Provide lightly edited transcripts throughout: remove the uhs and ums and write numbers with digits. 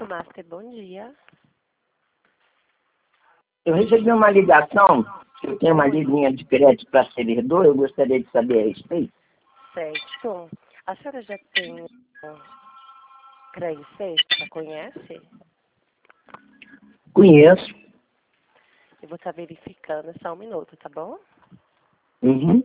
Master, bom dia. Eu recebi uma ligação, que eu tenho uma linha de crédito para servidor, eu gostaria de saber a respeito. Certo. A senhora já tem CREA Sexta, conhece? Conheço. Eu vou estar verificando, só um minuto, tá bom? Uhum.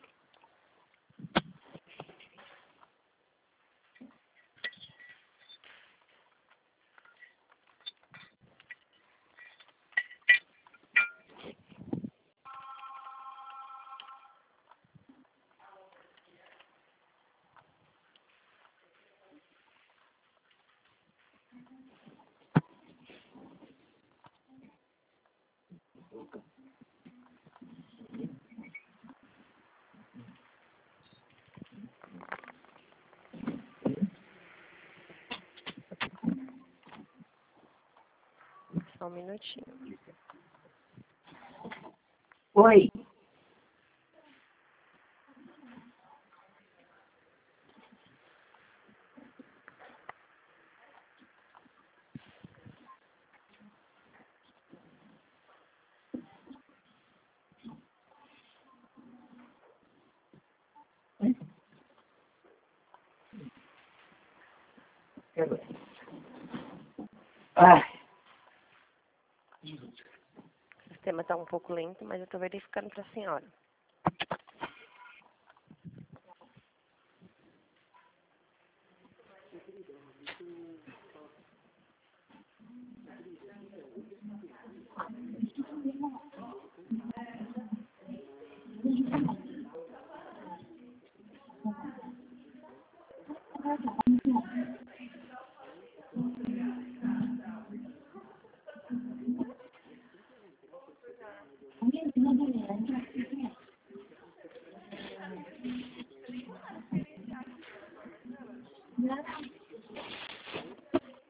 Só um minutinho. Oi. Ah, O sistema está um pouco lento, mas eu estou verificando para a senhora.